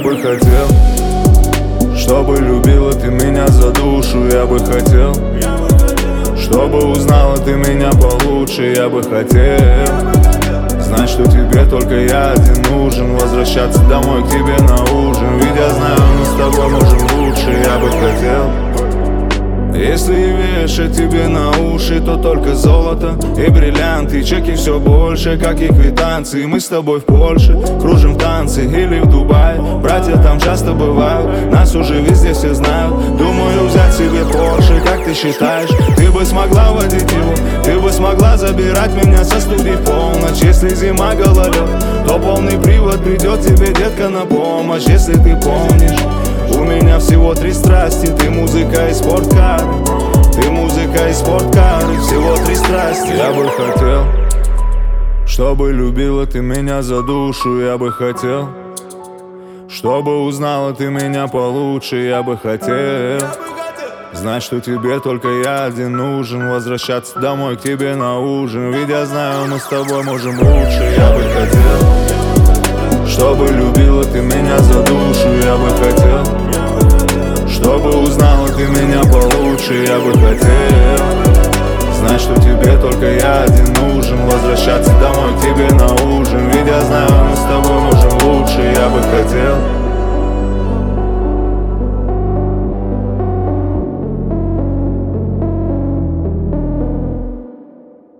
бы хотел, чтобы любила ты меня за душу. Я бы хотел, чтобы узнала ты меня получше. Я бы хотел знать, что тебе только я один нужен. Возвращаться домой к тебе на ужин. Ведь я знаю, мы с тобой можем лучше. Я бы хотел, если вешать тебе на уши, то только золото и бриллианты. Чеки все больше, как и квитанции. Мы с тобой в Польше кружим в танцы или в Дубае. Братья там часто бывают, нас уже везде все знают. Думаю взять себе Порше, как ты считаешь? Ты бы смогла водить его, ты бы смогла забирать меня со студии в полночь. Если зима гололед, то полный привод придет тебе, детка, на помощь. Если ты помнишь, у меня всего 3 страсти. Ты музыка и спорткары, ты музыка и спорткары. Всего 3 страсти. Я бы хотел, чтобы любила ты меня за душу. Я бы хотел, чтобы узнала ты меня получше. Я бы хотел знать, что тебе только я один нужен. Возвращаться домой к тебе на ужин. Ведь я знаю, мы с тобой можем лучше. Я бы хотел, чтобы любила ты меня за душу. Я бы хотел, чтобы узнала ты меня получше. Я бы хотел знать, что тебе только я один нужен. Возвращаться домой к тебе на ужин. Ведь я знаю, мы с тобой можем лучше. Я бы хотел.